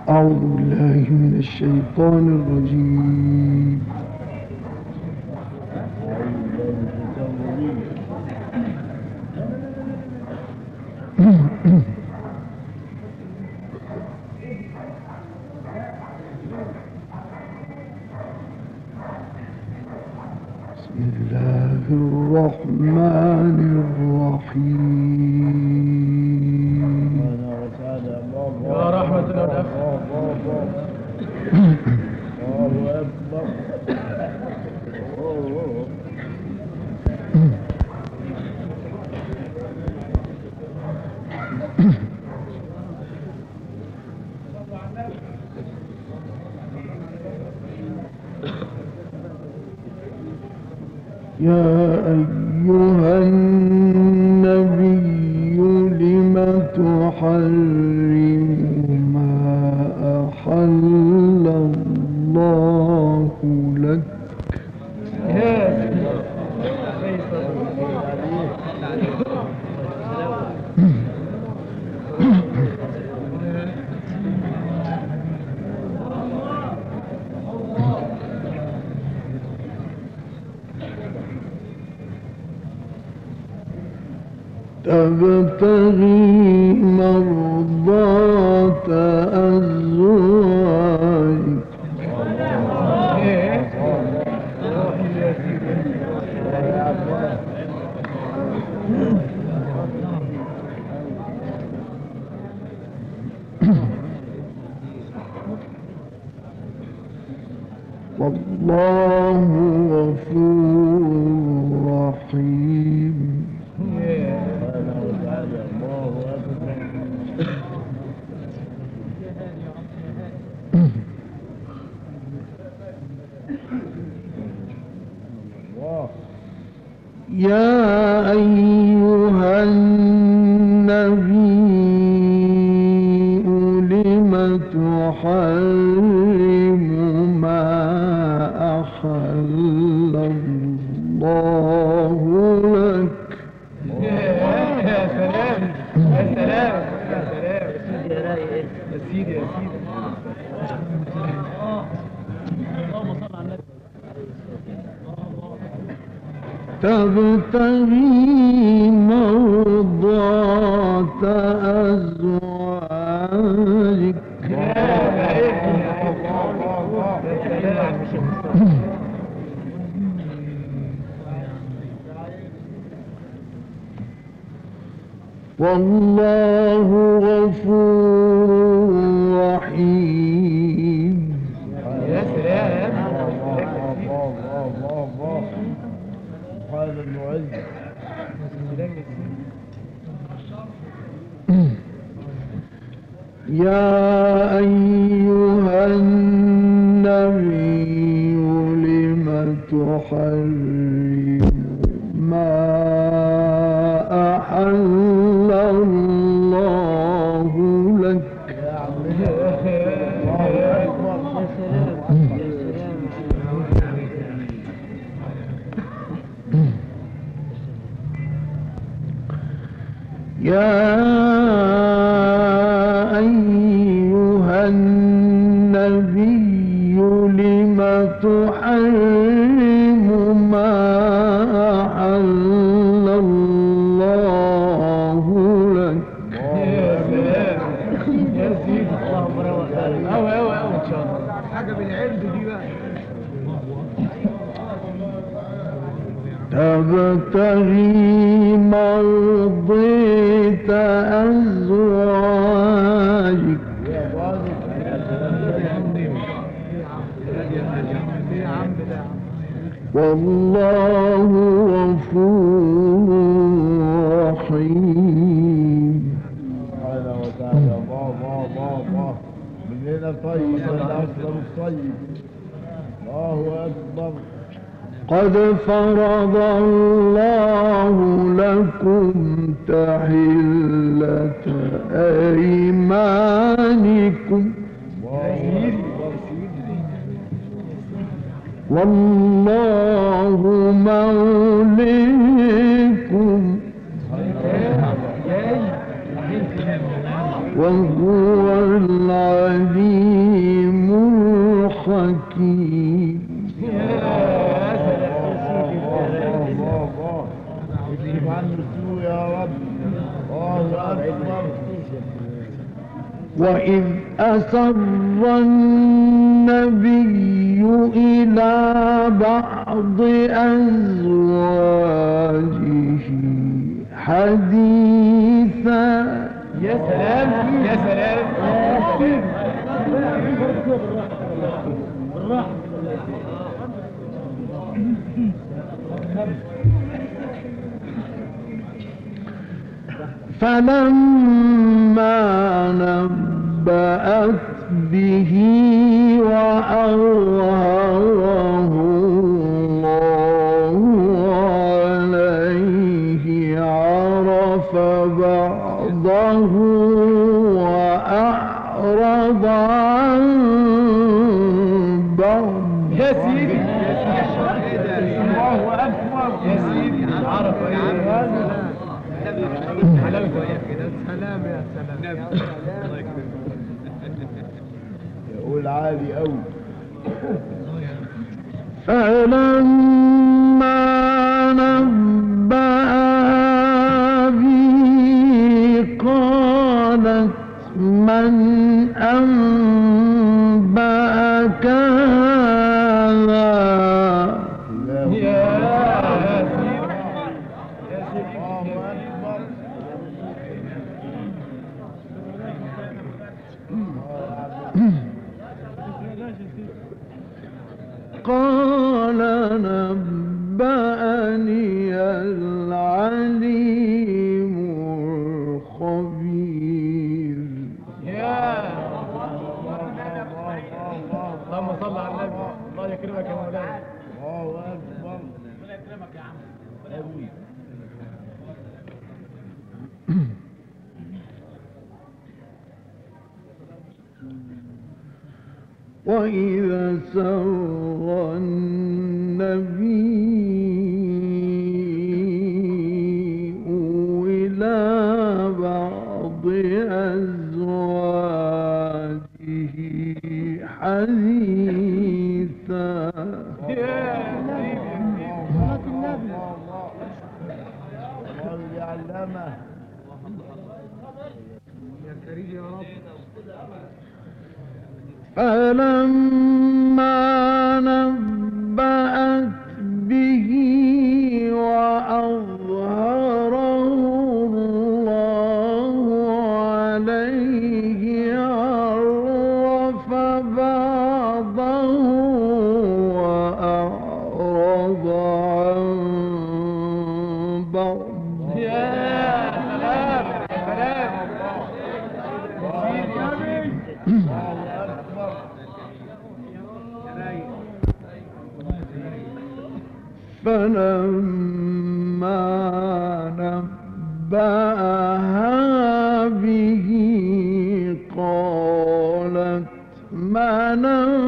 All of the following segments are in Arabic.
أعوذ بالله من الشيطان الرجيم. بسم الله الرحمن الرحيم. يا رحمة الله يا أيها النبي لم تحرم ما أحل الله لك تبتغي مرضات أزواجك والله غفور رحيم. يا أيها النبي لم تحرم ما أحل الله لك يا سلام يا سلام يا سلام يا سيدي يا سيدي اللهم صل على النبي. تبتغي مرضات أزواجك والله غفور رحيم. يا سلام هذا المعز. يا أيها النبي لم تحرم ما أحل الله لك يا أيها النبي لم تحرم ما أحل الله لك يا سلام يا سيدي اللهم روح أوي أوي أوي إن شاء الله حاجة بالعرض دي بقى. تبتغي مرضات أزواجك والله غفور رحيم. تعالى وتعالى الله من هنا طيب الأفضل الطيب. الله أكبر. قد فرض الله لكم تحلة أيمانكم والله موليكم وهو العليم حكيم. اكشف عنه السوء يا رب. الله أكبر. وإذ أسر النبي إلى بعض أزواجه حديثا. يا سلام يا سلام فلما نبأت به وأظهره الله عليه عرف بعضه وأعرض عن بعض. يا سيدي الله أكبر يا سيدي عرف حلاوته يا كده. سلام يا سلام. يقول عالي أوي. فلما نبأها به قالت من أنبأك هذا. قال نبأني العليم الخبير. اللهم صل على النبي. الله يكرمك يا مولانا. الله أكبر. الله يكرمك يا عم. وإذا سر النبي إلى بعض أزواجه حديثا. الله يعلمه. يا كريم يا رب. فلما نبأت به وأظهره الله عليه عرف بعضه وأعرض عن بعض. يا سلام سلام. فلما نبأها به قالت من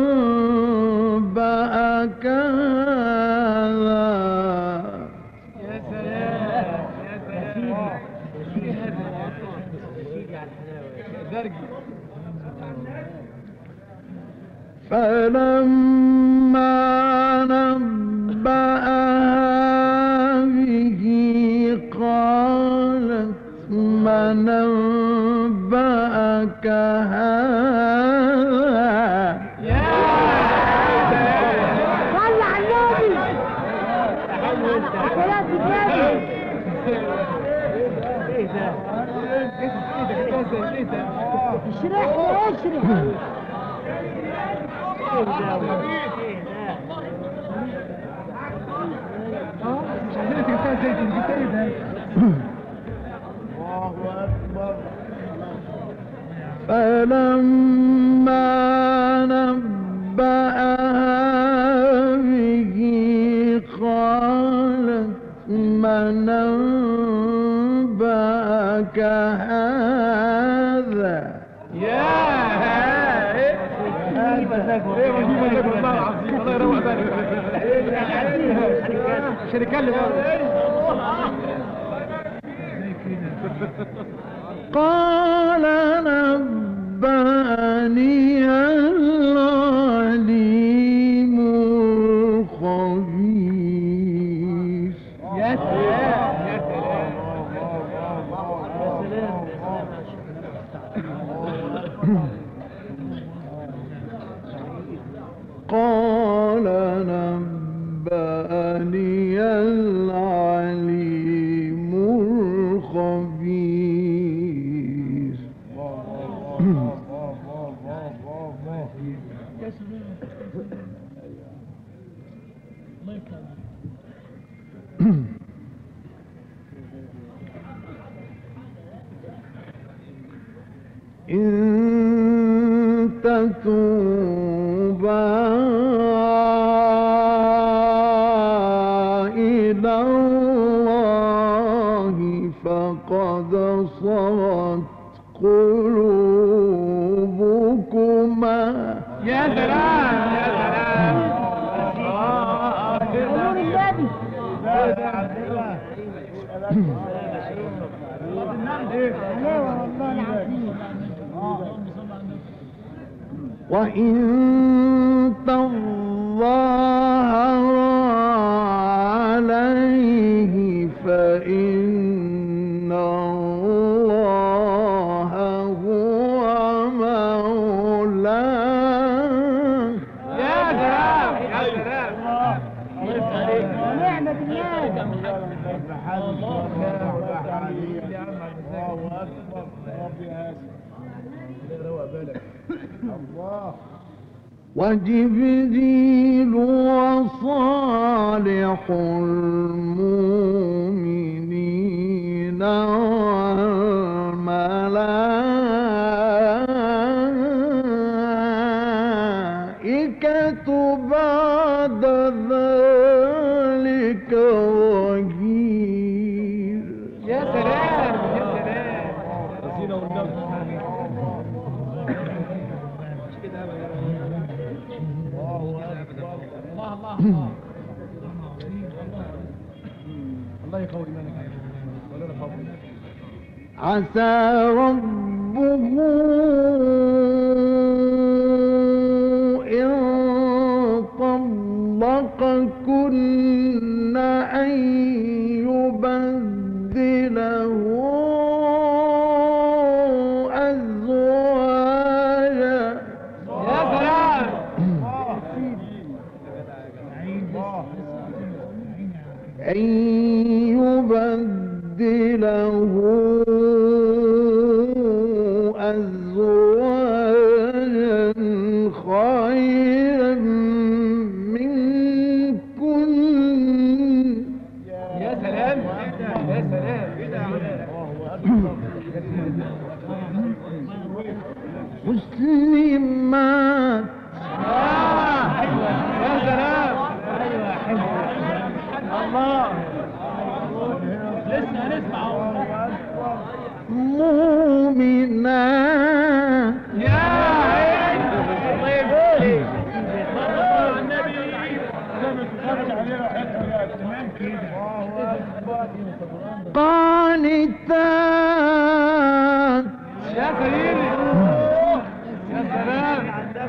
أنبأك هذا. يا سلام يا سلام. سيدي على الحلاوة درجي. فلما نبأها به قالت من أنبأك هذا. صل على النبي. صلاة النبي. ايه ده؟ ايه ده؟ اشرح لي اشرح. مش عايزين تجيبها زي تجيبها ايه ده؟ الله أكبر. فلما نبأها به قالت من أنبأك هذا. ايه وجيبه لك والله العظيم. الله يروق بالك. مش هنتكلم. قال نبأني العليم قال نبأني العليم الخبير. إن تتوبا إلى الله فقد صغت قلوبكما. يا سلام يا سلام. نور النبي. حلاوة والله العظيم. وإن تظاهر عليه فإن الله هو مولاه. يا سلام يا سلام. ونعمة بالله. وجبريل وصالح المؤمنين والملائكة بعد ذلك ظهير. يا سلام يا سلام. رسينا والنبي. الله يقوي ايمانك. عسى ربه إن طلقكن أن يبدله أزواجا. يا سلام. أن يبدله أزواجا خيرا منكن. يا سلام يا سلام. مسلمات. يا سلام. الله. لسه نسمع. مؤمنات. يا عيني. طيب النبي قانتات. يا سيدي. يا سلام.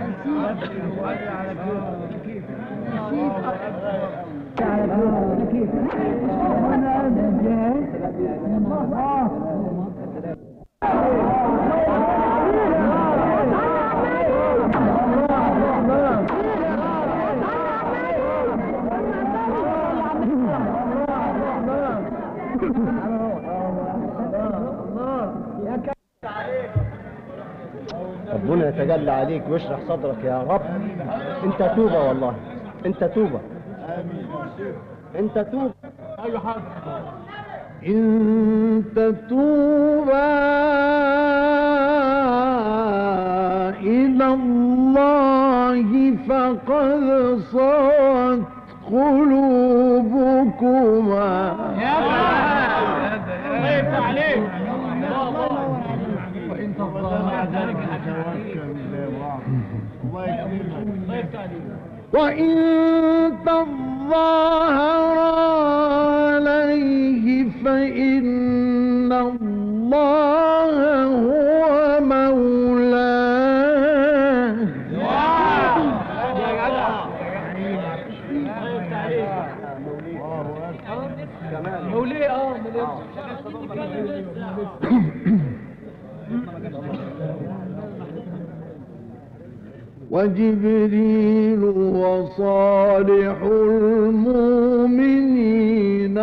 ربنا يتجلى عليك ويشرح صدرك يا رب. انت توبة والله، انت توبة، انت توبة. ايوه حاضر. إن تتوبا إلى الله فقد صغت قلوبكما. يا سلام. الله يفتح عليك. وإن تظاهر ذلك وإن تظاهر عليه فإن الله هو مولاه. موليه. وجبريل وصالح المؤمنين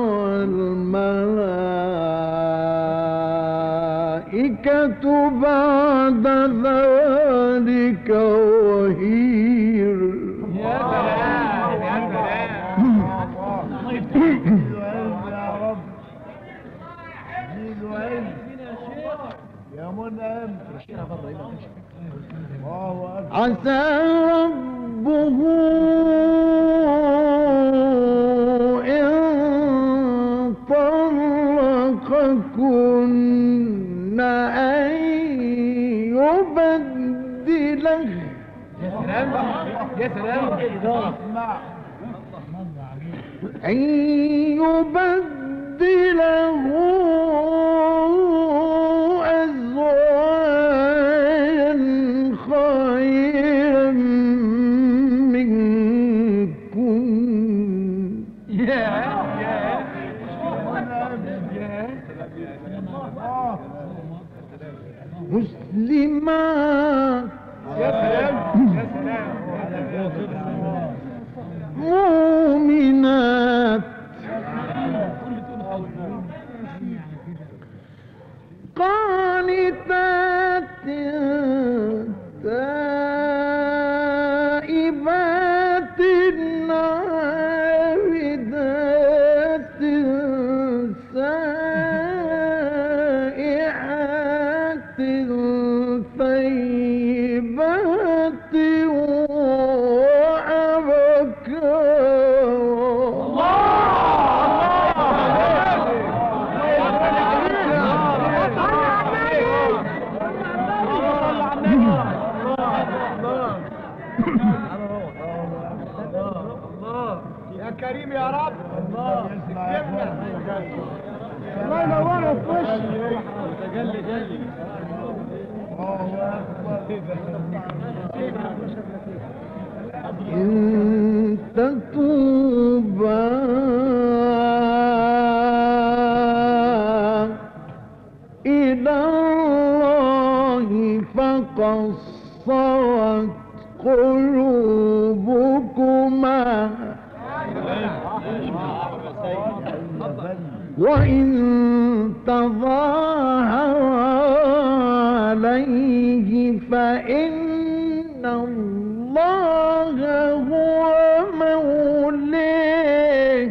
والملائكة بعد ذلك ظهير. يا سلام يا سلام. يا منعم عسى ربه إن طلقكن أن يبدله يا سلام يا سلام. أن يبدله أزواجا خيرا منكن مسلمات يا سلام يا سلام. مؤمنات قانتات تائبات عابدات سائحات ثيبات يا كريم يا رب. الله الله ينورك في وشك. جل جل. إن تتوبا إلى الله فقد صغت قلوبكما وإن تظاهر عليه فإن الله هو مولاه.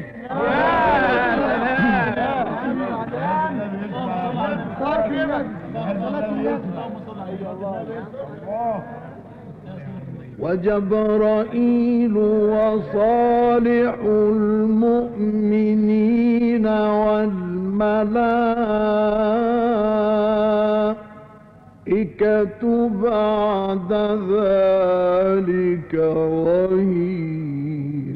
وجبرائيل وصالح المؤمنين والملائكة بعد ذلك ظهير.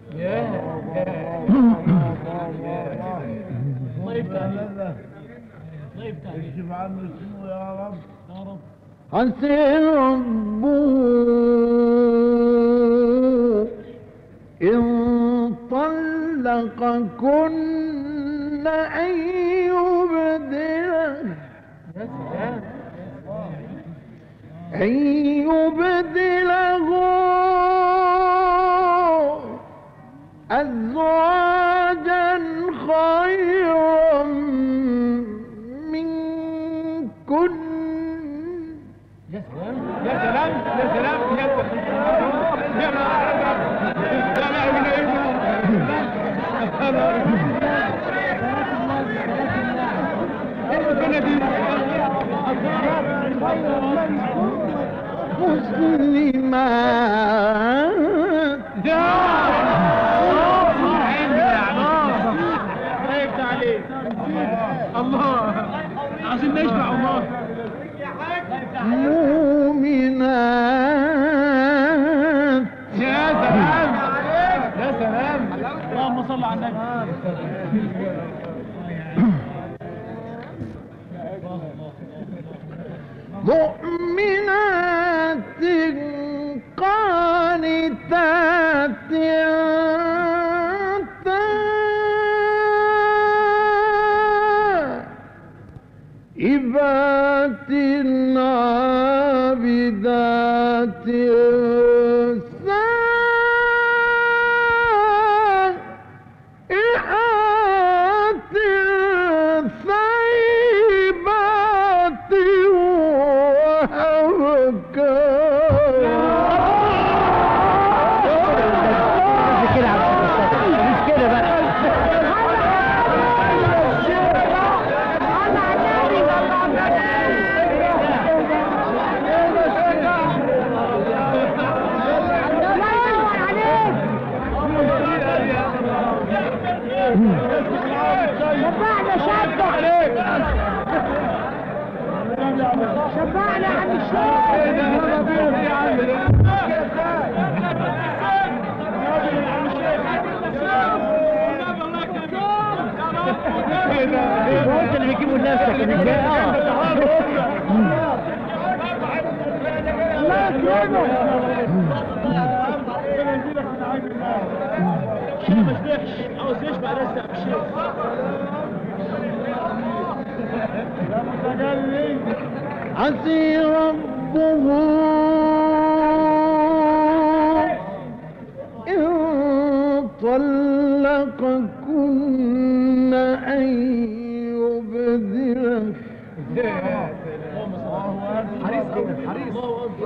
اكشف عنه اسمه يا رب. عسى ربه إن طلقكن أن يبدله أزواجا خيرا منكن. يا سلام يا سلام يا سلام يا مسلمات الله عايزين نشبع الله. مؤمنات يا سلام يا سلام. اللهم صل على النبي. مؤمنات قانتات تائبات عابدات شبعنا شبعنا عن هو انت اللي بيجيبوا لنفسك الله يكرمك. عاوز يشبع لسه بشيء عسي ربه إن طلقكن أن يبدله حريص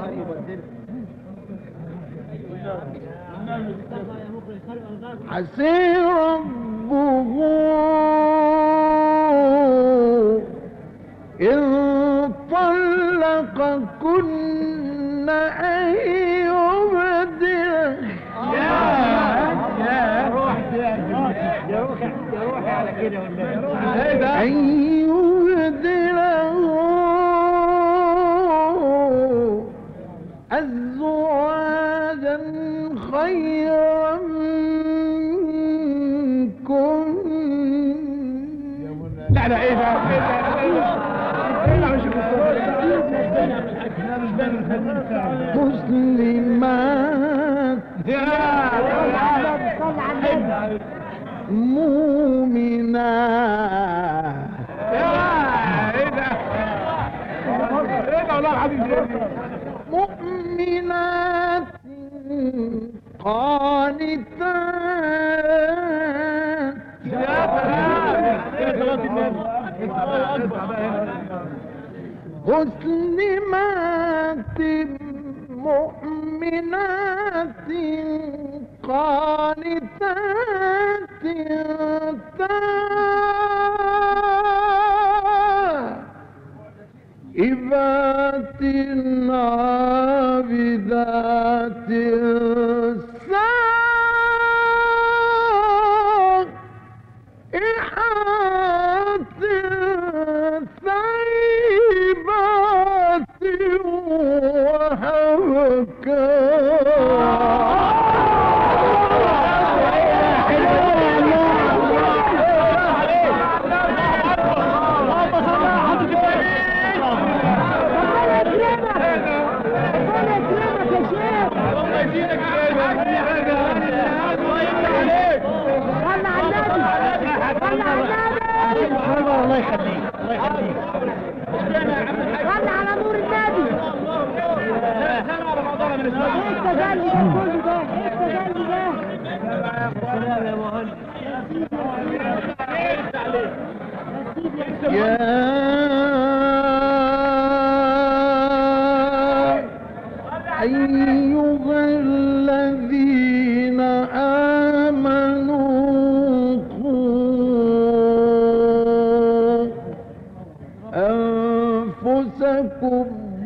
عسي ربه إن طلقكن أن يبدله يا روحي على كده أن يبدله أزواجا خيرا منكم. لا ايه ده مسلمات مؤمنات مؤمنات قانتات مسلمات مؤمنات قانتات إبات عابدات سائحات ثيبات الله يخليك الله يخليك صلى على نور النبي. ايه التجلي ده كله ده؟ ايه التجلي ده؟ سلام يا مهند يا أيها الذين آمنوا قوا أنفسكم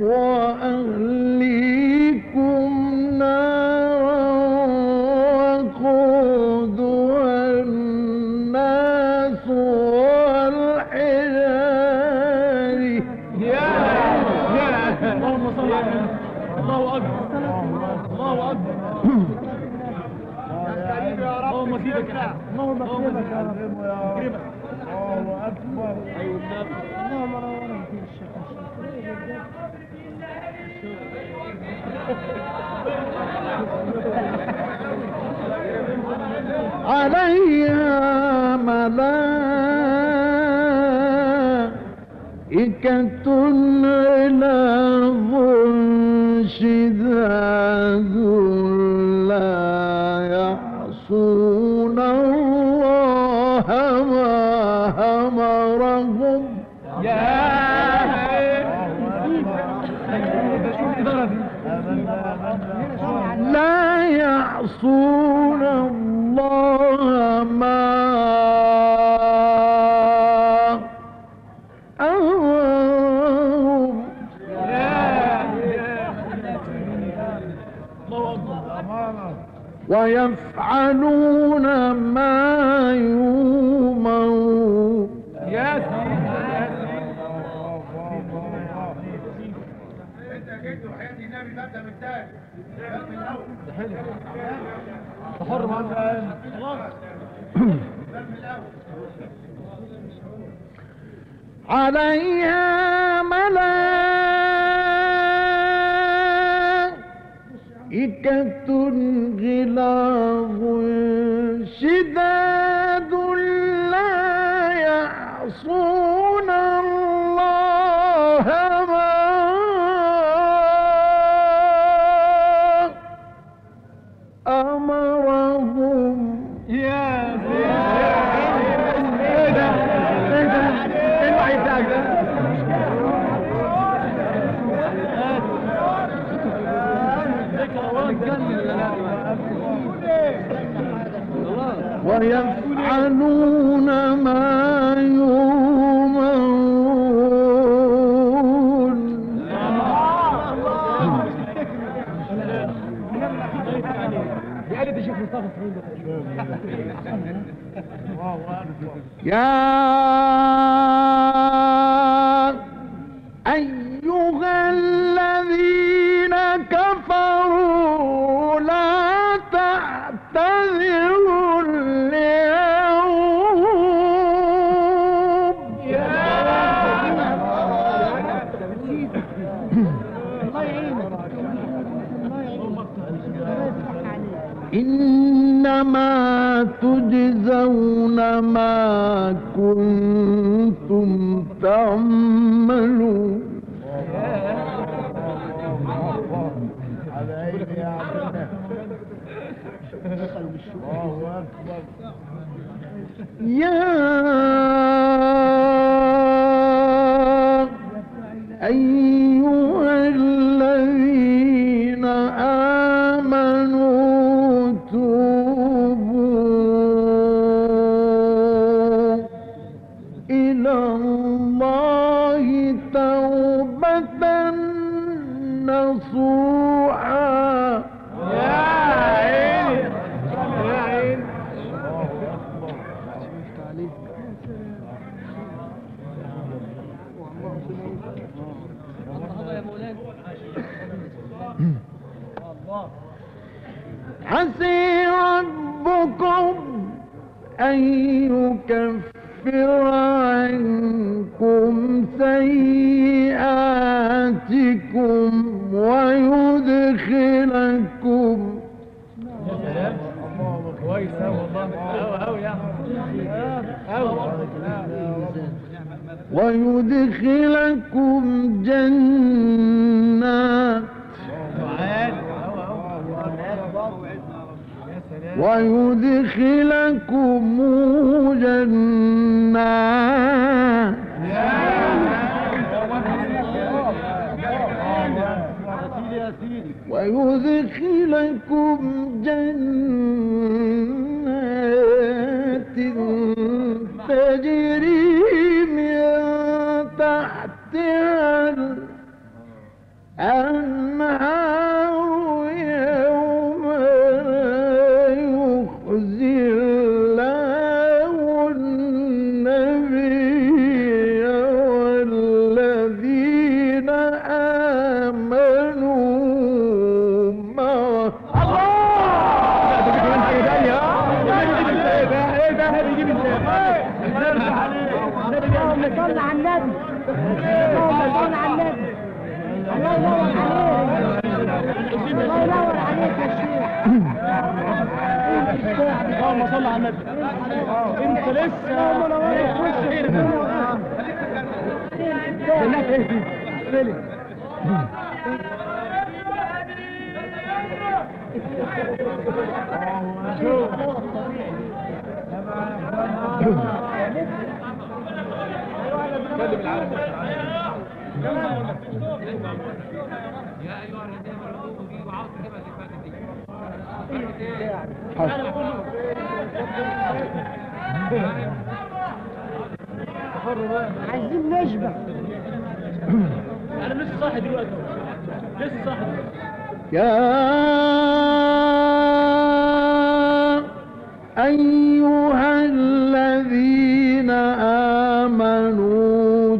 وأهليكم نارا وقودها الناس والحجار. اللهم صل على الله اكبر الله اكبر اللهم زيدك اللهم اكرمك يا رب اكرمك الله أكبر. اللهم نورنا في الشيخ. عليها ملائكة غلاظ شداد لا يعصون الله ما أمرهم لا يعصون الله ما أمرهم. ويفعلون ما يؤمرون. يا سيدي حر معاك خلاص. عليها ملائكة غلاظ شداد لا يعصون الله ما أمرهم. يا سيدي ايه ده؟ ايه ده؟ ايه الوعي بتاعك ده؟ ويفعلون ما يؤمرون. يا أيها الذين كفروا لا تعتذروا اليوم. إنما تجزون ما كنتم تعملون. يا أيها الذين آمنوا توبوا إلى الله توبة نصوحا. عسى ربكم أن يكفر عنكم سيئاتكم ويدخلكم كويس والله أوي يا ويدخلكم جنات ويدخلكم جنات ويدخلكم جنات تجري من تحتها الأنهار يوم لا يخزي الله النبي والذين آمنوا معه. اللهم صل على النبي. اللهم صل على النبي. الله ينور عليك. الله ينور عليك يا شيخ. اللهم صل على النبي. انت لسه منورك وشك. جنات ايه دي؟ فين؟ كلم العالم. يا ايها الذين امنوا اجيبوا عاصي كما اللي فاتت دي. عايزين نشبع. انا لسه صاحي دلوقتي. لسه صاحي. يا أيها الذين آمنوا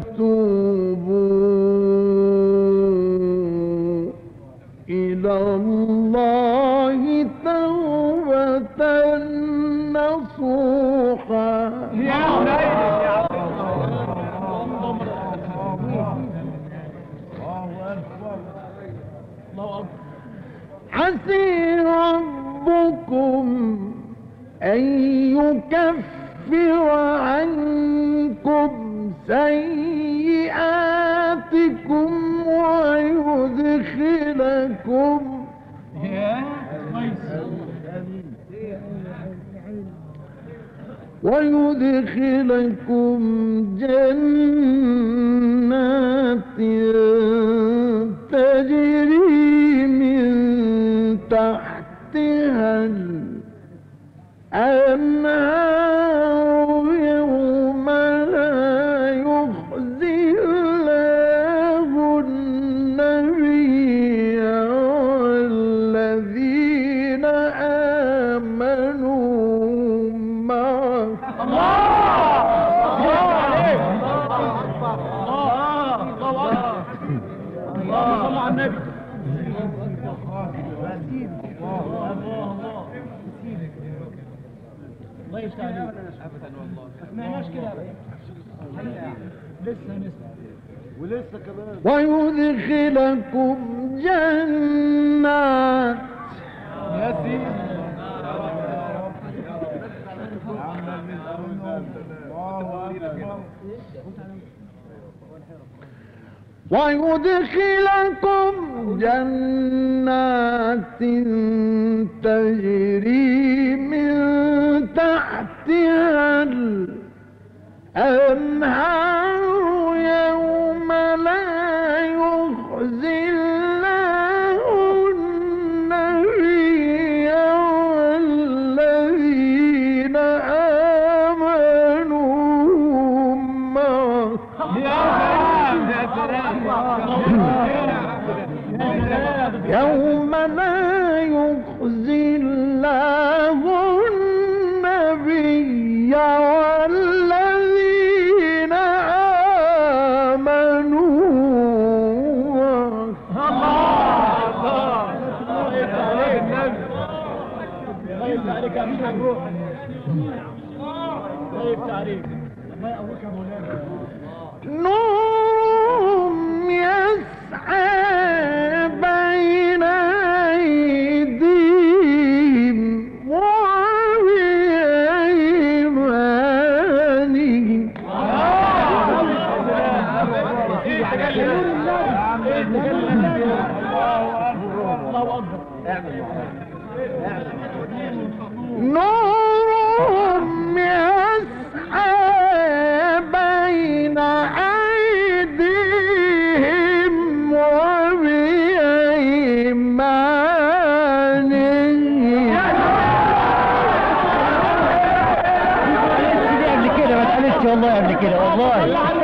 توبوا إلى الله توبة نصوحا. عسى ربكم أن يكفر عنكم سيئاتكم ويدخلكم جنات تجري من تحتها الأنهار يوم لا يخزي الله النبي والذين آمنوا معه. صلى على النبي. الله يفتح عليك. ابدا والله ما سمعناش كده ابدا. لسه نسمع ولسه كمان. ويدخلكم جنات يا سيدي ويدخلكم جنات تجري من تحتها الأنهار يوم لا يخزي الله النبي والذين آمنوا معه. يوم لا يخزي الله النبي والذين آمنوا. نور يسعى بين أيديهم وبأيمانهم. نور يسعى بين أيديهم وبأيمانهم. قبل كده ما اتقالتش والله قبل كده والله.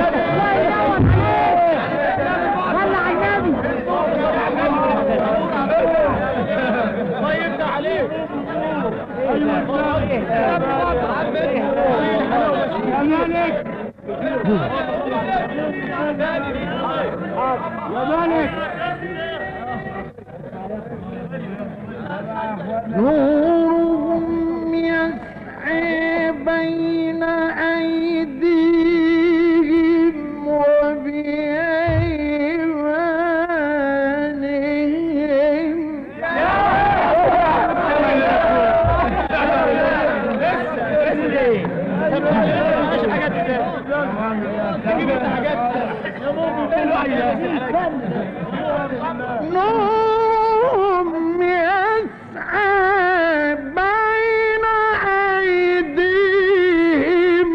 صلى على النبي. الله يفتح عليك. نورهم يسعى بين أيديهم وبأيمانهم. نورهم يسعى بين أيديهم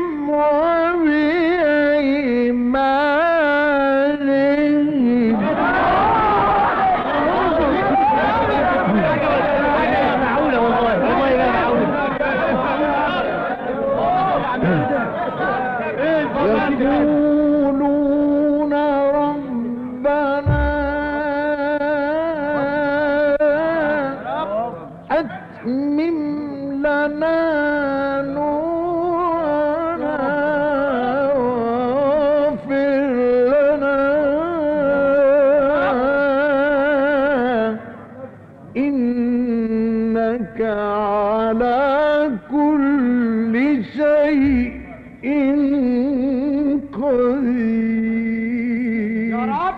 وبأيمانهم. معقولة والله والله لا معقولة. يقولون ربنا أتمم لنا نورنا واغفر لنا إنك على كل شيء قدير. يا رب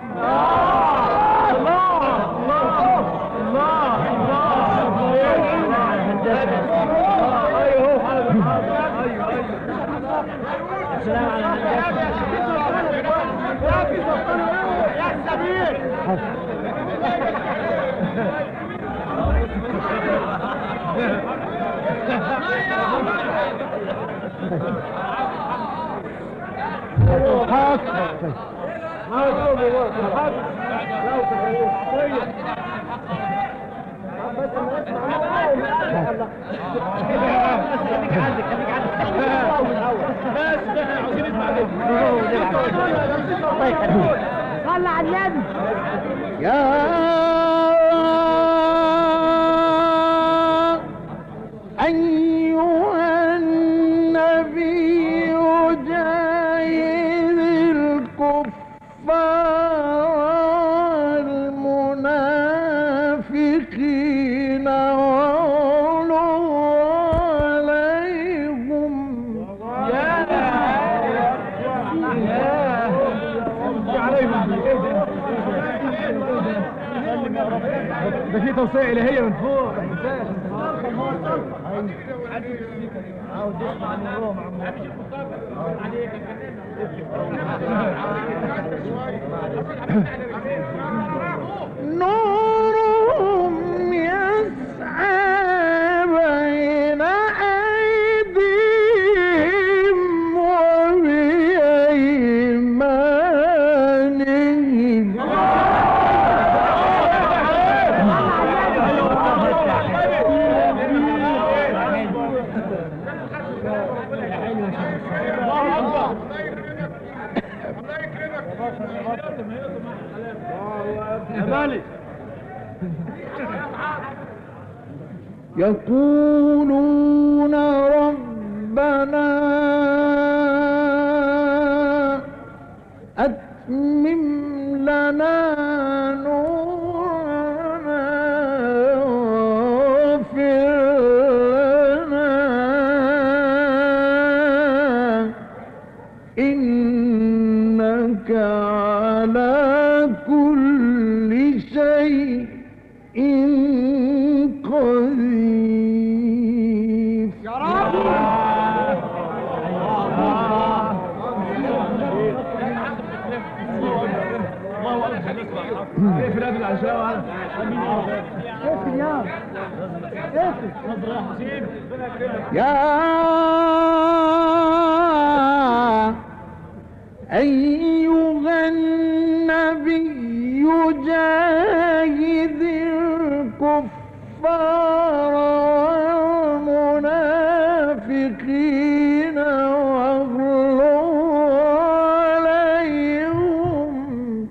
صلى على النبي. يا أيها النبي جاهد الكفار والمنافقين واغلظ عليهم. ده في توصية إلهية من فوق. نورهم يسعى بين أيديهم وبأيمانهم. يقولون ربنا أتمم لنا نورنا واغفر لنا إنك على كل شيء قدير. يا رب في الأبد العشاء يا أيها النبي جاهد الكفار والمنافقين واغلظ عليهم.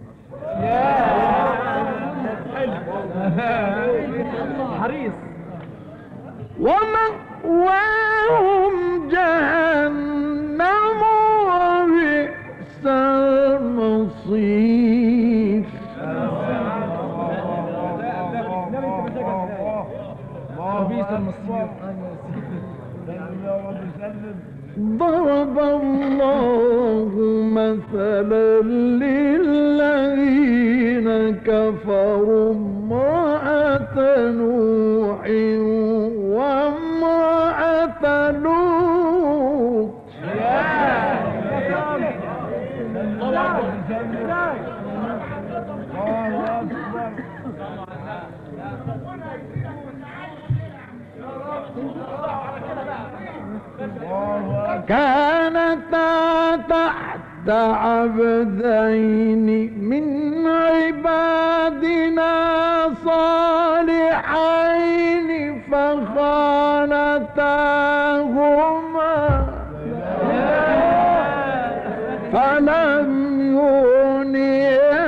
حريص ومأواهم جهنم وبئس المصير. وبئس المصير. ضرب الله مثلا للذين كفروا امرأة نوح وامرأة لوط. كانتا تحت عبدين من عبادنا صالحين فخانتاهما فلم يغنيا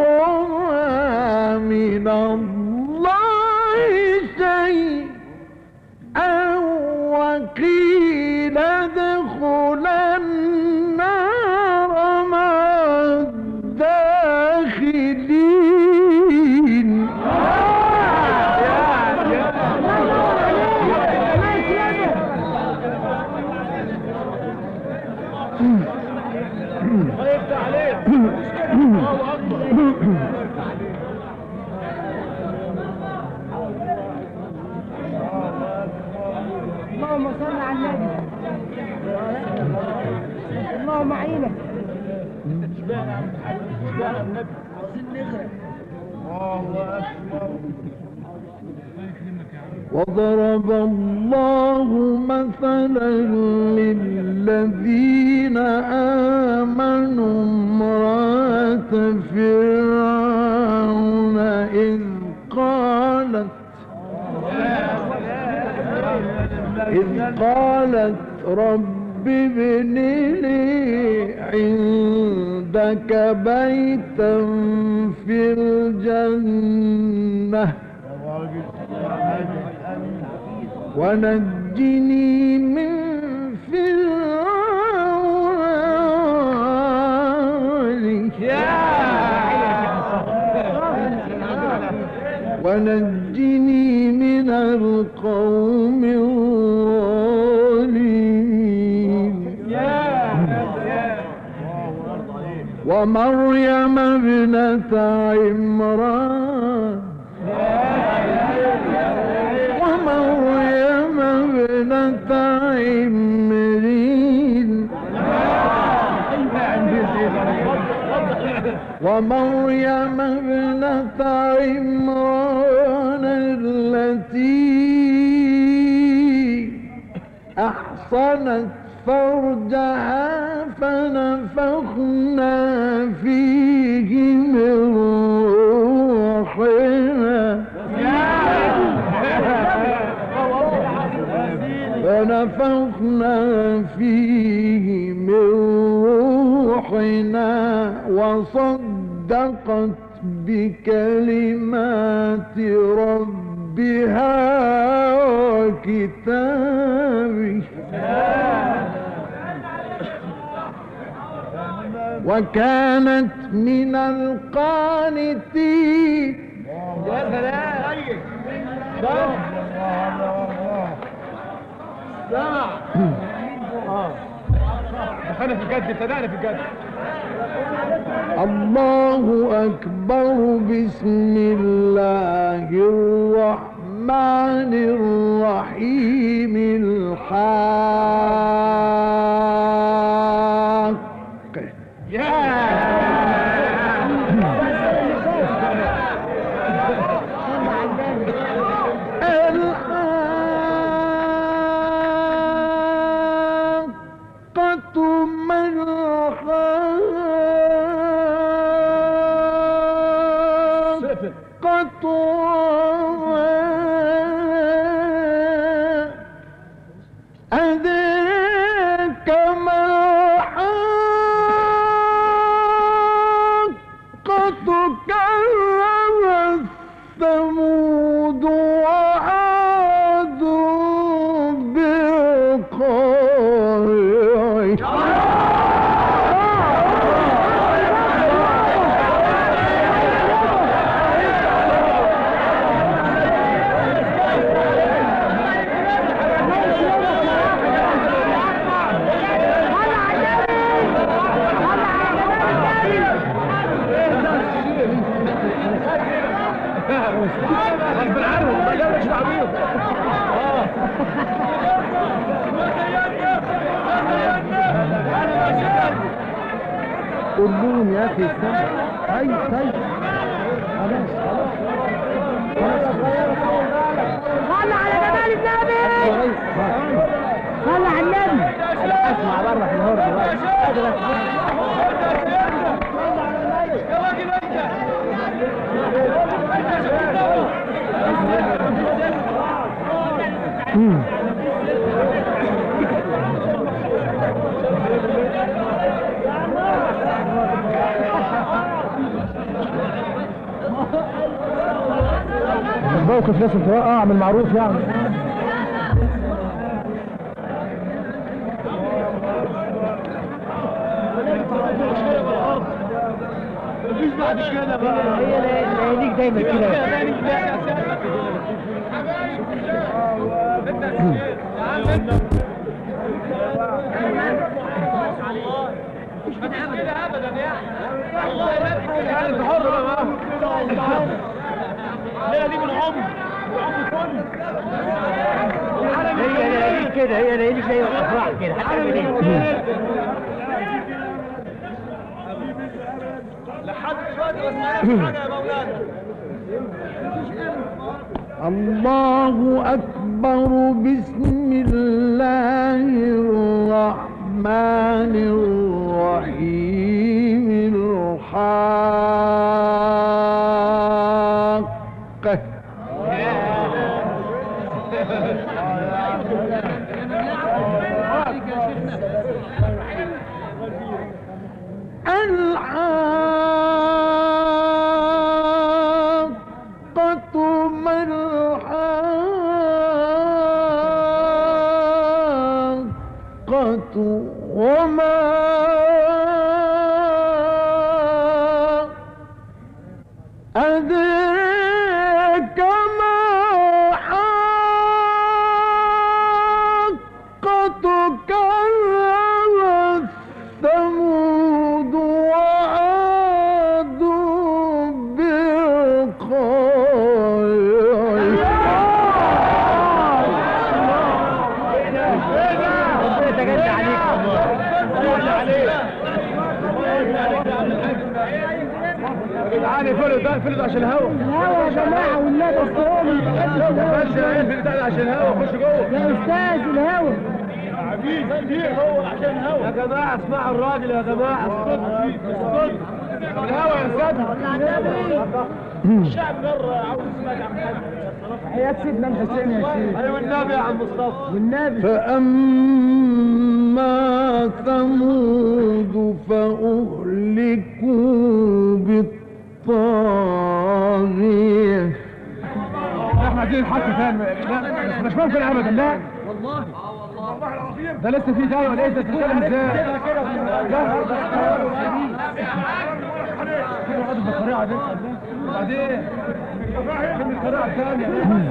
عنهما من الله شيء اللهم صل على النبي. اللهم عينك. وضرب الله مثلا للذين آمنوا امرأة فرعون إذ قالت رب ابن لي عندك بيتا في الجنة ونجني من فرعون ونجني من القوم الظالمين ومريم ابنة عمران ومريم ابنة عمران ومريم ابنة عمران التي أحصنت فرجها فنفخنا فيه من روحنا فنفخنا فيه من روحنا وصدقت بكلمات ربها وكتابه وكانت من القانتين. يا سلام دخلنا في الجد ابتدأنا في الجد. الله أكبر. بسم الله الرحمن الرحيم. الحق أدرك ما الحق كذب ثمود وعاد بالقارعة. قولون يا اخي استنى. طيب خلاص صل على جمال النبي. صل على النبي. اسمع بره في الهرب الموقف لازم توقع من معروف يعني. مفيش بعد كده بقى. هي ليك دايما كده. مش كده ابدا. الليله دي من عمر وعمر كله. هي لياليك كده، هي لياليك زي الافراح كده، هتعمل ايه؟ لحد دلوقتي ما سمعناش حاجه يا مولانا. الله أكبر. بسم الله الرحمن الرحيم. الحاقة. الحاقة ما الحاقة وما أدريك ما حاقة. كذبت ثمود وعاد فرد عشان الهوا. الهوا يا جماعة والنبي الصوم. بس فرد عشان الهوا، خش جوه. يا أستاذ الهوا. حبيبي هو عشان الهوا. يا جماعة اسمعوا الراجل يا جماعة. اسكت الهوا يا سادة. الشعب مرة عاوز يسمعك يا عم محمد. حياة سيدنا الحسين يا شيخ. ايوه والنبي يا عم مصطفى. والنبي. فأما ثمود فأهلكوا بالطاغية. احنا عايزين الحق ثاني. لا مش ممكن ابدا. لا والله ده لسه في ثاني ولا ايه؟ انت بتتكلم ازاي؟ بالطريقه دي وبعدين الطريقه الثانيه.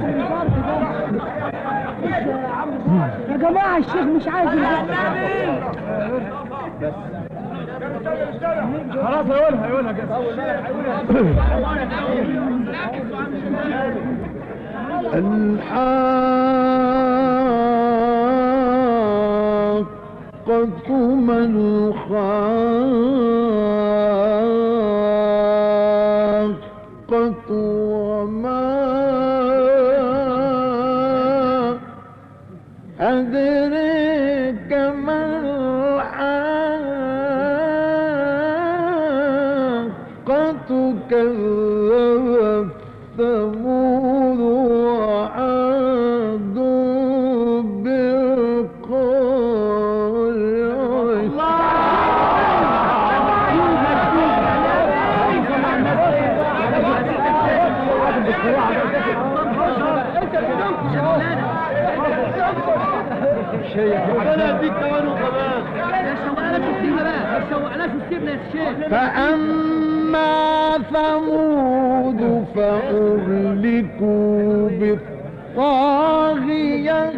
يا جماعة الشيخ مش عايز خلاص هيقولها كده. الحاقة ما الحاقة وما أدريك ما الحاقة. كذبت ثمود وعاد فأما ثمود فأهلكوا بالطاغية.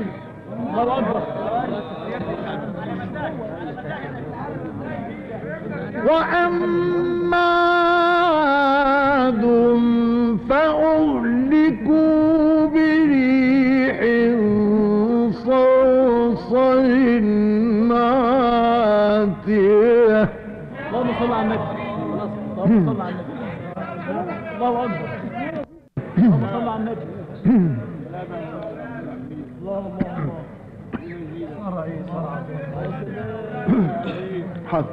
وأما عاد فأهلكوا بريح صرصر عاتية. اللهم صل على النبي. اللهم صل على النبي. الله اكبر. اللهم صل على النبي. اللهم حاضر.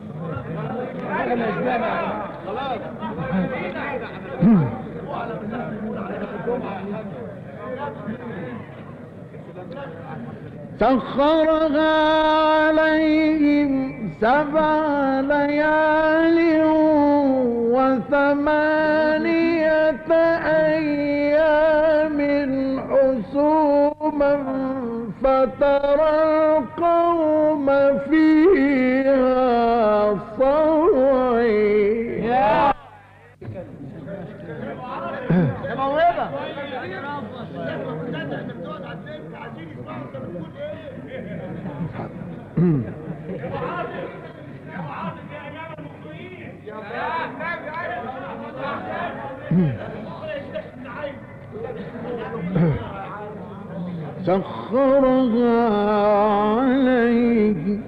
سخرها عليهم 7 ليال و8 أيام حسوما فترى القوم فيها صرعي. يا موهبة. يا سخرها عليه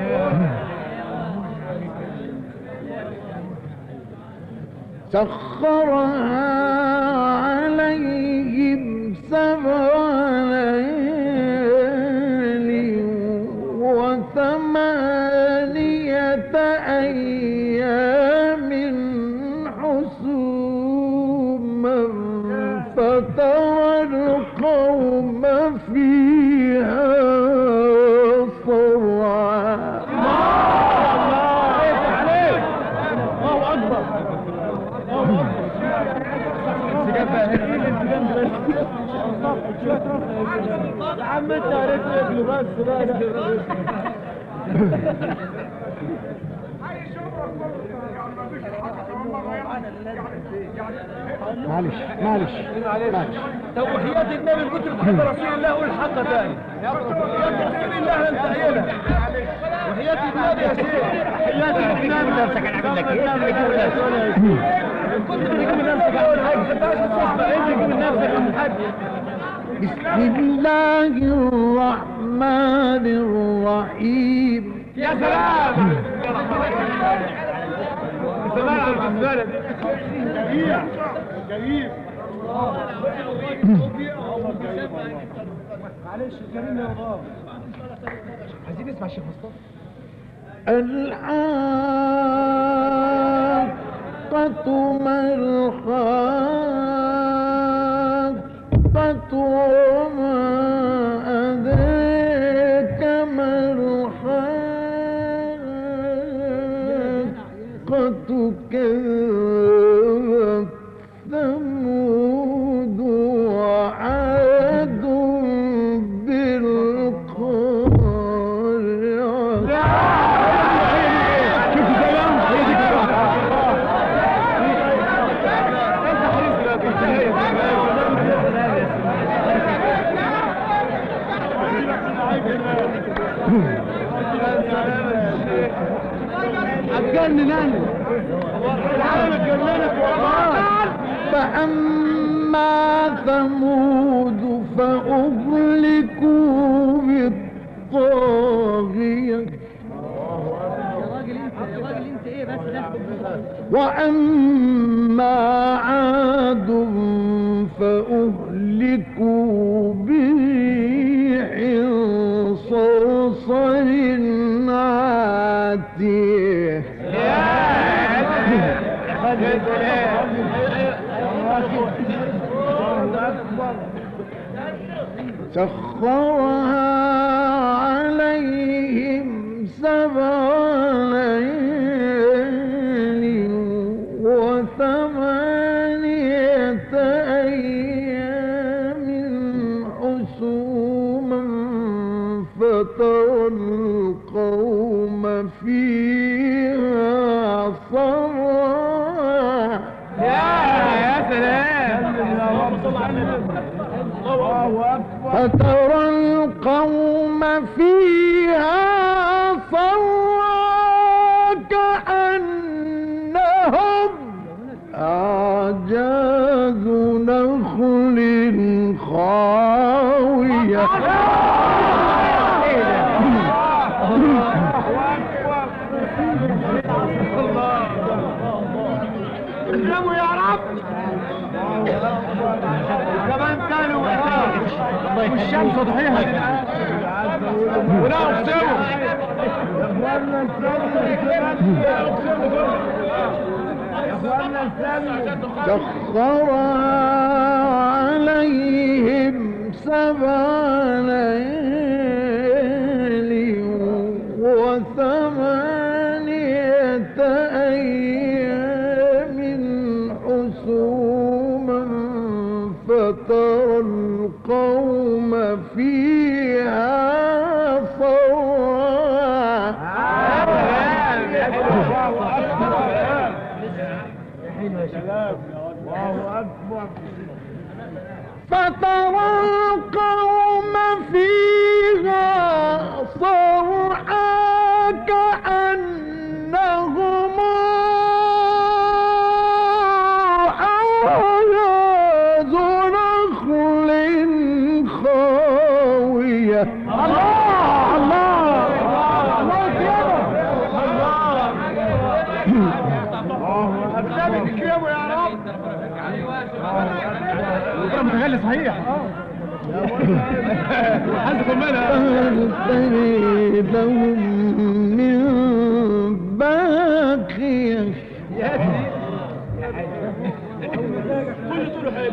سخرها عليهم 7 ليال و8 أيام حسوما فترى القوم فيها صرعا. يا عم انت عرفت تاكله بس بقى. معلش معلش معلش. طب وحياة النبي كنت بتحب رسول الله قول الحق تاني. وحياة رسول الله انت قايلها. وحياة النبي يا شيخ. حياة النبي نفسك انا عامل لك ايه؟ كنت بتجيب من نفسك اول حاجه ما تبقاش الصحبه انت تجيب من نفسك من حد. بسم الله الرحمن الرحيم. يا سلام. سلام على الغزاله دي. جميل. معلش الكريم يا بابا. عايزين نسمع الشيخ مصطفى. الحاقة ما الحاقة وما أدريك ما الحاقة كذبت ثمود وعاد هتجنن انا. العالم اتجننت والله. فأما ثمود فأهلكوا بالطاغية وأما عاد فأهلكوا بريح صرصر عاتيه. سخرها عليهم 7 ليال و8 أيام حسوما فترى القوم فيها صرعا. يا سلام. فترى القوم فيها صرعا كأنهم أعجاز نخل خاوية. اكرموا يا رب. كمان كانوا والشمس ضحيها ولا اقسموا. سخرها عليهم 7 ليال و8 أيام حسوما فترى القوم فيها فترى القوم فيها صرعا كأنهم الراضية. الله الله الله يكرمه الله يكرمه يا رب. متغلي صحيح. حظكم منها. لهم من باقية. كل طول حلو.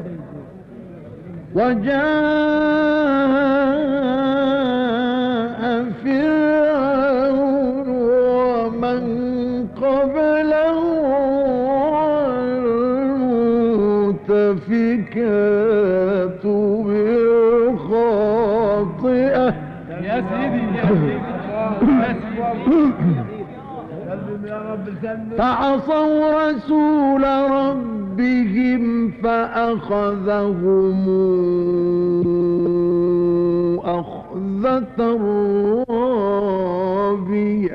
وجاء فرعون ومن قبله والمؤتفكات بالخاطئة. يا سيدي يا سيدي فعصوا رسول ربهم فأخذهم أخذة رابية.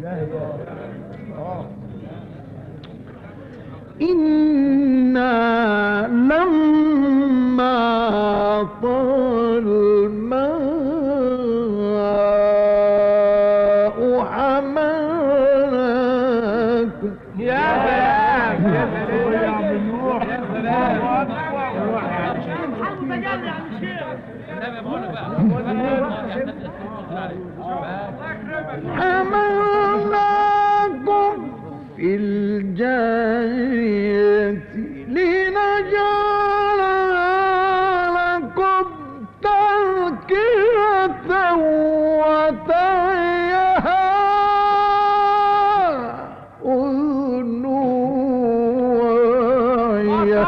إنا لما طال الماء حملناكم. يا سلام يا سلام يا عم نوح يا سلام. حملناكم في الجارية لنجعلها لكم تذكرة وتعيها أذن واعية.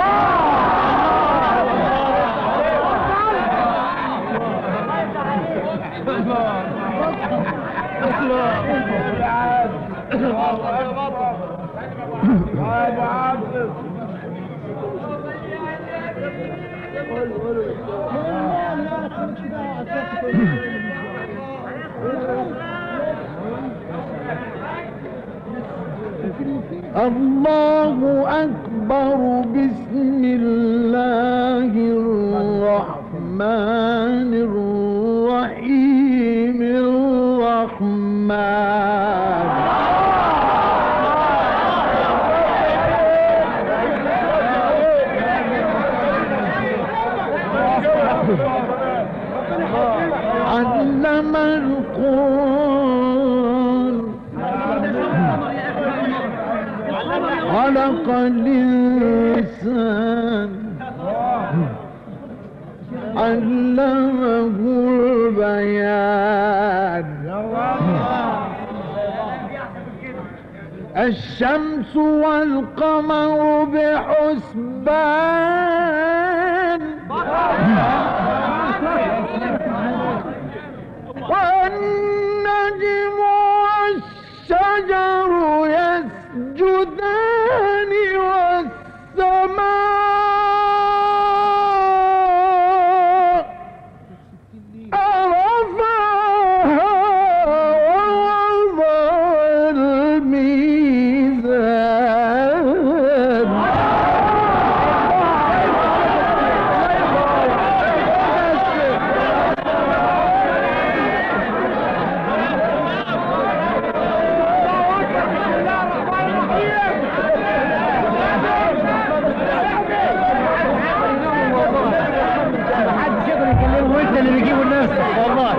الله أكبر. بسم الله الرحمن الرحيم. الرحمن علم القرآن خلق الإنسان علمه البيان. الشمس والقمر بحسبان والنجم والشجر يسجدان والسماء رفعها ووضع الميزان. اللي بيجيبوا الناس والله.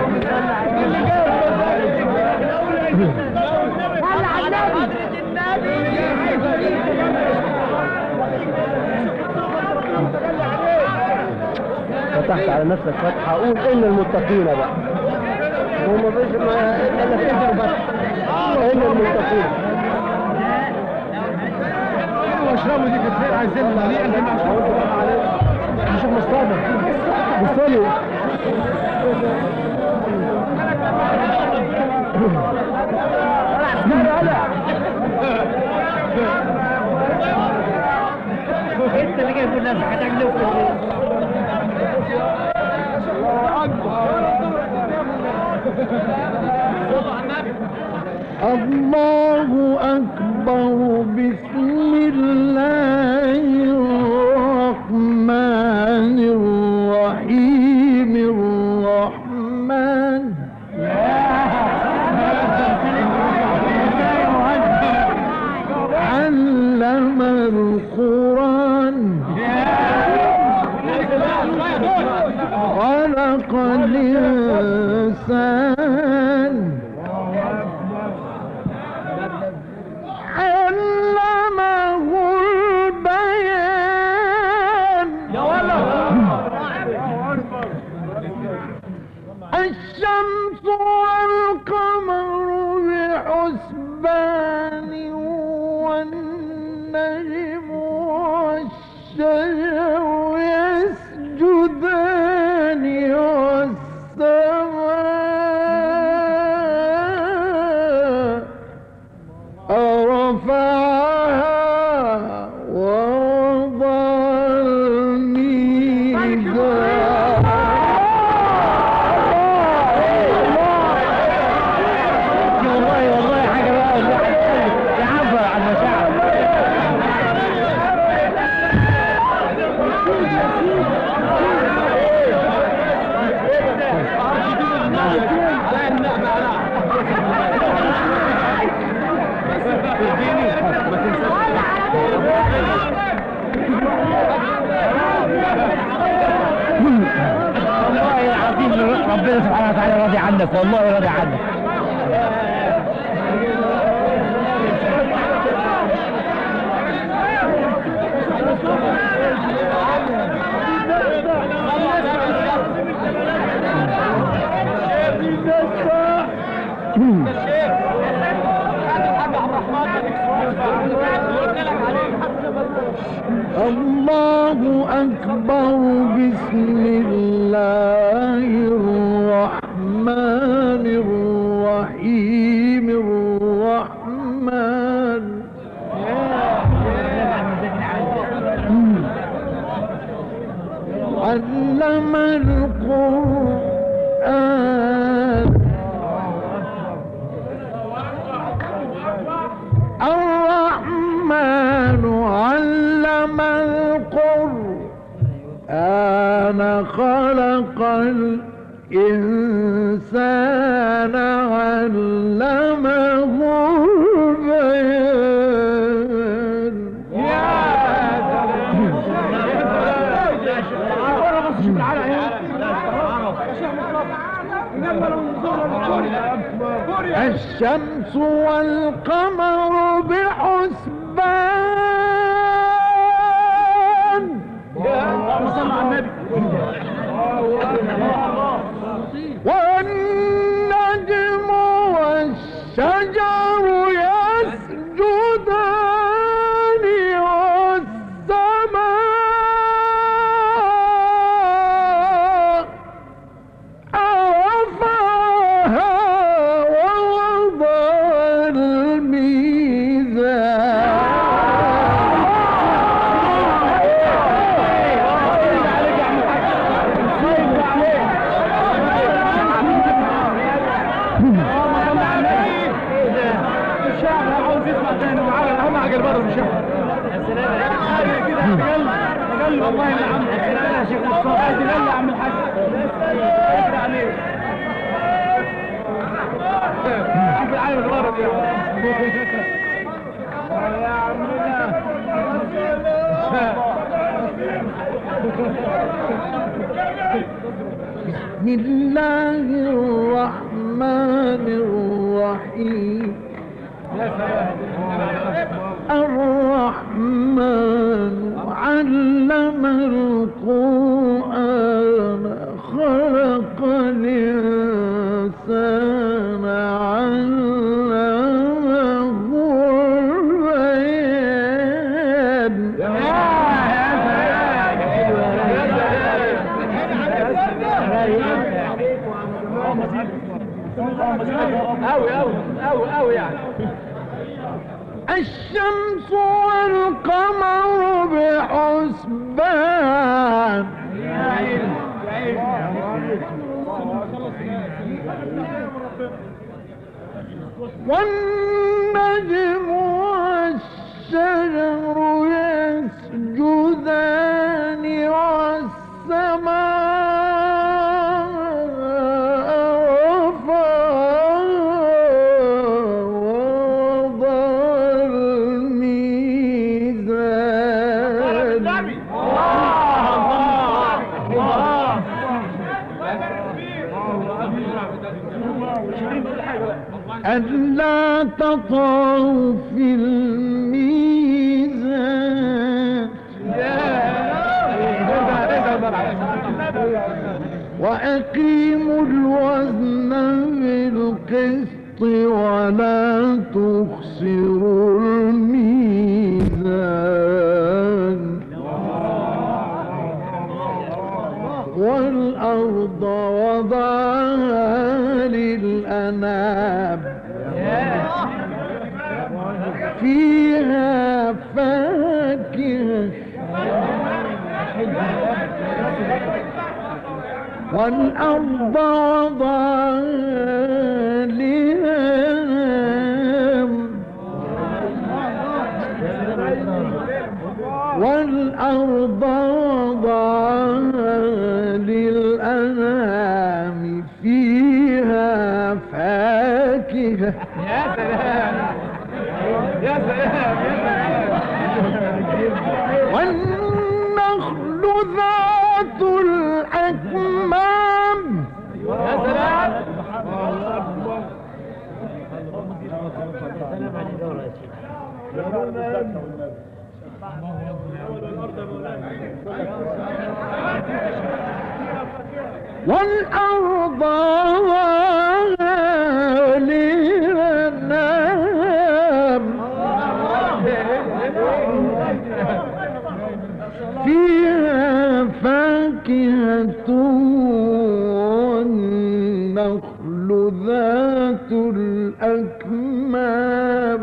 فتحت على نفسك فتحة. قول إن المتقين بقى هم مش إلا تقدر بس. إن المتقين واشربوا دي كتير. عايزين المليئة اللي نشوف مصطفى بصلي. انت اللي جايب الناس هتعملوا الله أكبر. بسم الله الرحمن الرحيم. الرحمن خلق الإنسان علمه البيان الشمس والقمر بحسبان والنجم والشجر يسجدان والسماء رفعها ووضع الميزان. والله حاجة بقى يعبر عن مشاعر. والله العظيم ربنا سبحانه وتعالى راضي عنك، والله راضي عنك. الله أكبر. بسم الله الرحمن الرحيم. الرحمن علم القرآن. الرحمن علم القرآن خلق الإنسان علمه البيان. الشمس والقمر بحسبان والنجم والشجر يسجدان والسماء رفعها ووضع الميزان. والله يا عم يا شيخ الصوت عايز يغلي يا عم الحاج. شوف العين الغرب يا عمنا. بسم الله الرحمن الرحيم. الرحمن علم القرآن خلق الإنسان علمه البيان. أوي يعني. الشمس والقمر بحسبان والنجم والشجر يسجدان والسماء ألا تطغوا في الميزان وأقيموا الوزن بالقسط ولا تخسروا الميزان والأرض وضعها للأنام فيها فاكهة والأرض وضعها للأنام والأرض وضعها للأنام فيها فاكهة يا سلام يا سلام والنخل ذات الأكمام يا سلام والأرض للأنام فيها فاكهة والنخل ذات الأكمام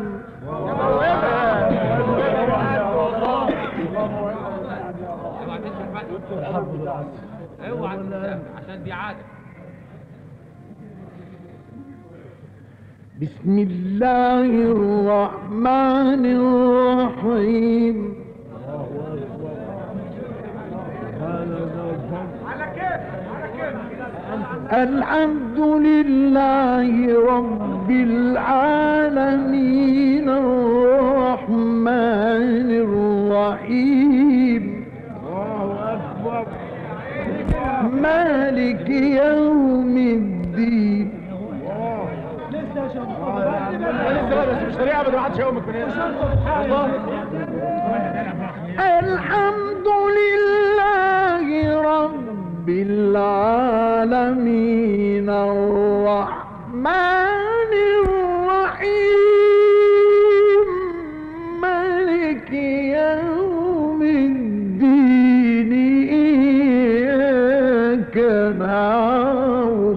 اوعى تنسى عشان دي عادة. بسم الله الرحمن الرحيم الحمد لله رب العالمين الرحمن الرحيم مالك يوم الدين الحمد لله رب العالمين الرحمن الرحيم مالك يوم الدين إياك نعبد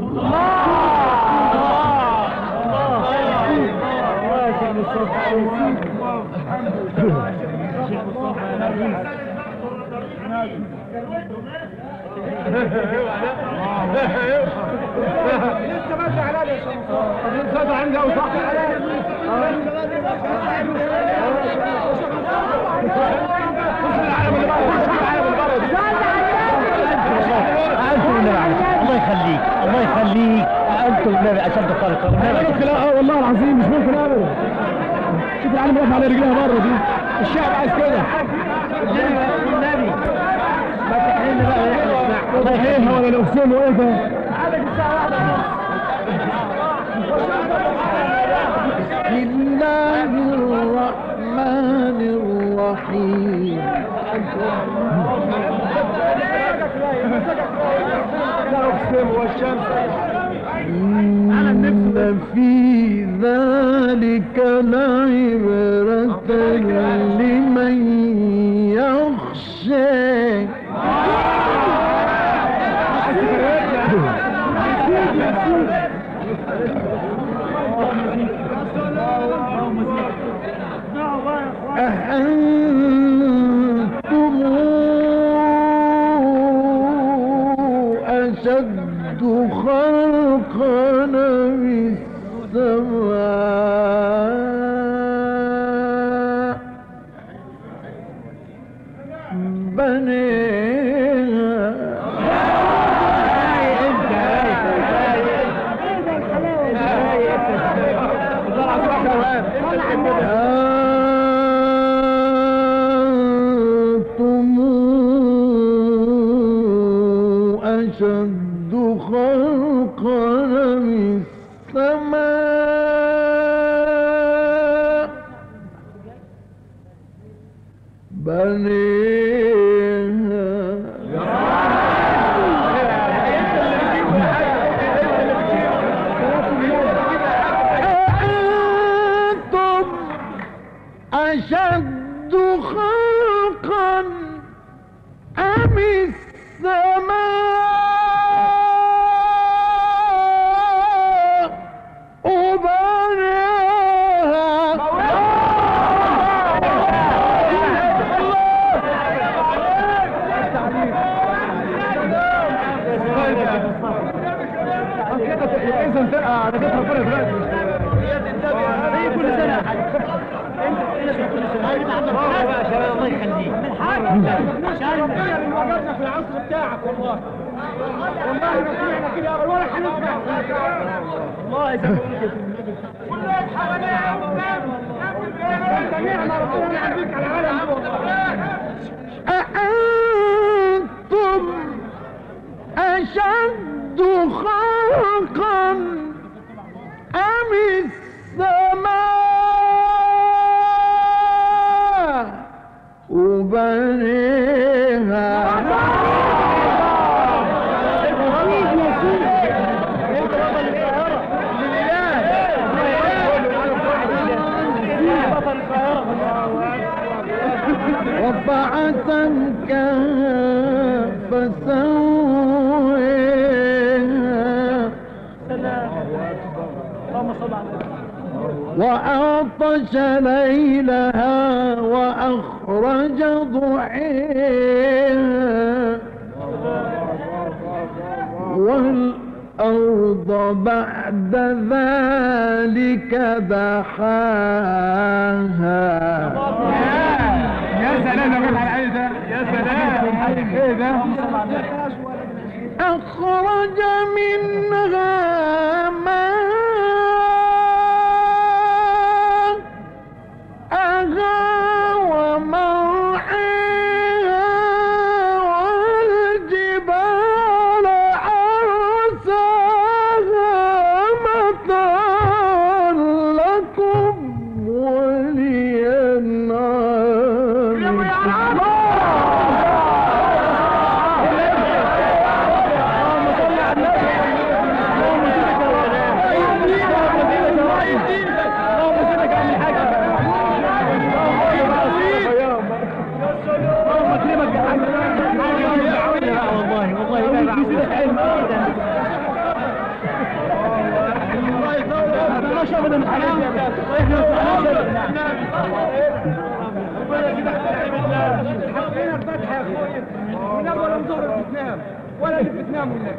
لسه ماشي على يا شيخ لسه عندي اوصاف الله يخليك الله يخليك انتم النبي اشد خلق والله العظيم مش ممكن ابدا. شوف العالم واقف على رجليها بره دي، الشعب عايز كده. النبي ما تحرمنا بقى نسمع الله يخليها ولا الاقسام واقفه. بسم الله الرحمن الرحيم إن في ذلك لعبرة لمن يخشى أأنتم أشد خلقا من السماء أنتم أشد خلقا من السماء أأنتم أشد خلقا أم السماء وجدنا في العصر بتاعك والله ما سمعنا كده ولا هنسمع والله زي ما بقول كده كلنا حوالينا سمعنا ربنا يعزيك على العالم. أأنتم أشد خلقا أم السماء وبنيها رفع سمكها فسويها وأغطش ليلها وأخرج ضحيها والأرض بعد ذلك دحاها. يا سلام يا جماعه العيل ده يا سلام ايه ده أخرج منها ماءها ومرعاها والجبال أرساها متاعا لكم وللأنعام. ولا اللي بتنام ولا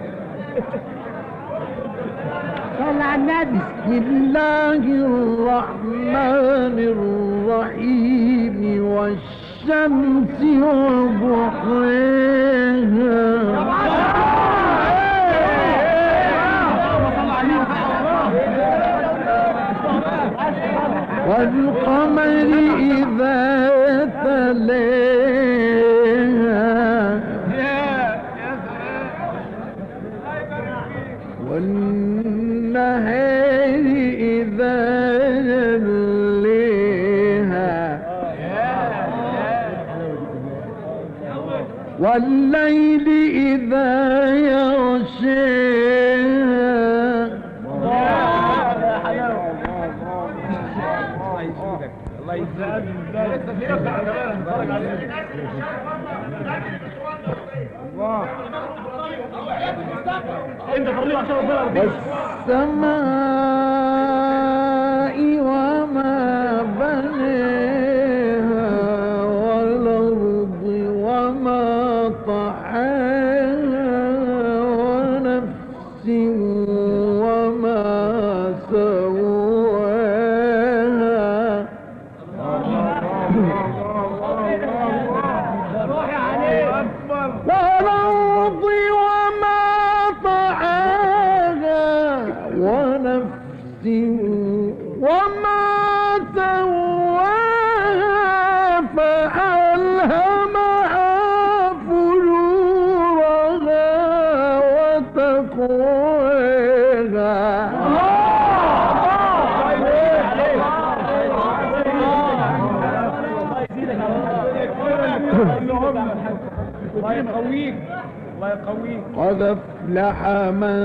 صلى على النبي. بسم الله الرحمن الرحيم والشمس وضحاها والقمر إذا تلاها والنهار إذا جليها والليل إذا يغشيها الله يسعدك الله انت فريق عشان والسماء وما بنيها والأرض وما طحاها ونفس وما سواها والأرض وما طحاها ونفس وما سواها فألهمها فجورها وتقواها. يقويك الله يقويك. قد افلح من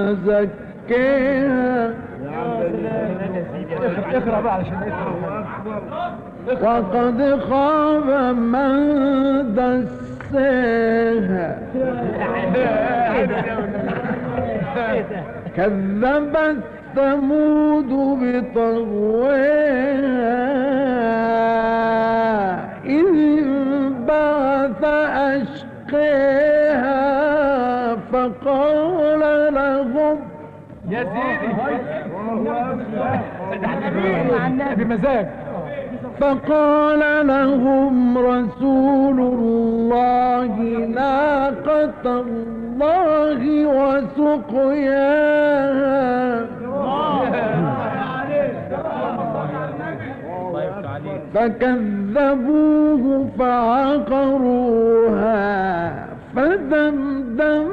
زكاها اقرا بقى علشان وقد خاب من دساها كذبت ثمود بطغواها إذ انبعث أشقاها فقال لهم يا سيدي بمزاج. فقال لهم رسول الله ناقة الله وسقياها فكذبوه فعقروها فدمدم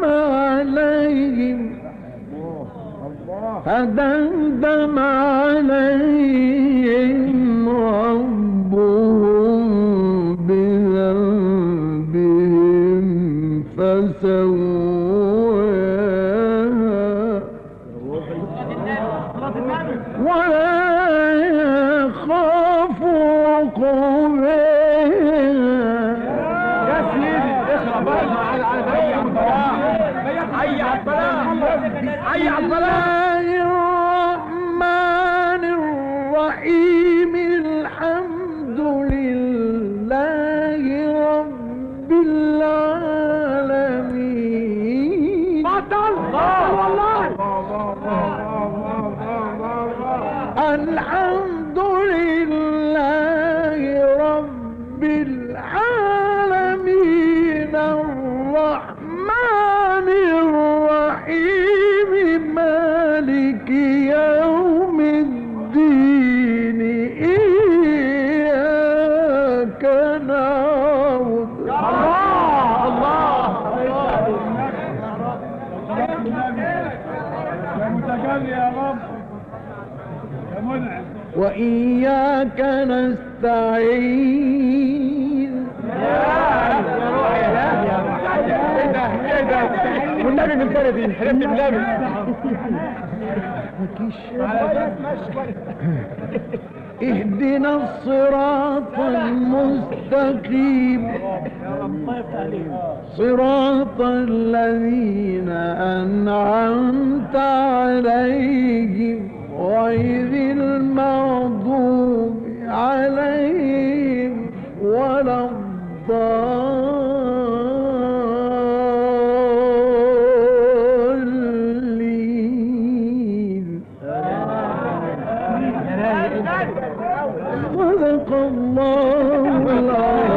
عليهم ربهم بذنبهم فسواها ولا يخاف عقباها. يا سيدي اقرا بقى حي على الفلاح حي على الفلاح حي على الفلاح. الرحمن الرحيم الحمد لله رب العالمين. بطل والله الحمد لله رب العالمين الرحمن الرحيم مالك يوم الدين إياك نعبد. الله يا متجلي يا رب يا منعم وإياك نستعين. والنبي من بلدي حلفت بلابي اهدنا الصراط المستقيم صراط الذين أنعمت عليهم غير المغضوب عليهم ولا الضالين. صدق الله العظيم.